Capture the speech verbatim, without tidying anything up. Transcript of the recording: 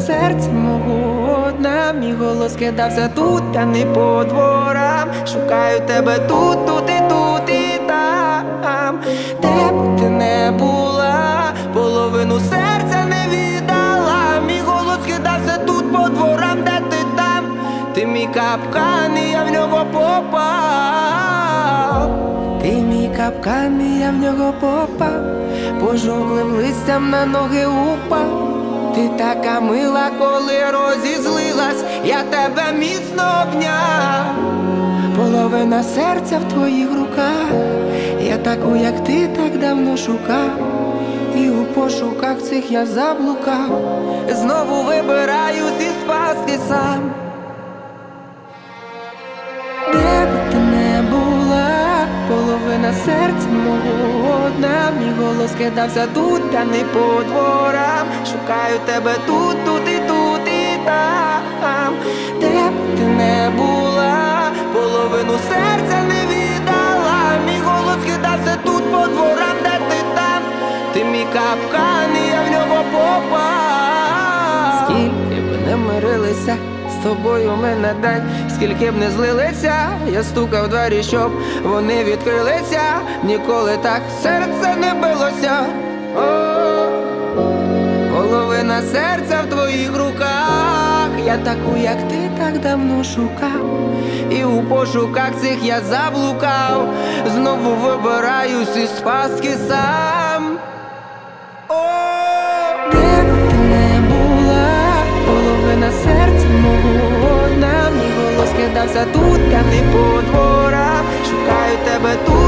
серця мого одна. Мій голос кидався тут, а не по дворам. Шукаю тебе тут, тут і тут і там. Де б ти не була, половину серця не віддала. Мій голос кидався тут по дворам, де ти там. Ти мій капкан, і я в нього попав. Ти мій капкан, і я в нього попав. Пожовклим листям на ноги упав. Ти така мила, коли розізлилась, я тебе міцно обняв. Половина серця в твоїх руках. Я таку, як ти, так давно шукав. І у пошуках цих я заблукав. Знову вибираюсь із пастки сам. Де б ти не була, половина серця мого одна. Мій голос кидався тут, а не по дворам. Шукаю тебе тут, тут і тут і там. Де б ти не була, половину серця не віддала. Мій голос кидався тут по дворам, де ти там. Ти мій капкан, і я в нього попав. Скільки б не мирилися з тобою мене день, скільки б не злилися, я стукав двері, щоб вони відкрилися. Ніколи так серце не билося. О, половина серця в твоїх руках. Я таку, як ти, так давно шукав. І у пошуках цих я заблукав. Знову вибираюсь із пастки сам. О, де б ти не була, половина серця мого одна. Мій голос кидався тут, а не по дворам. Шукаю тебе тут.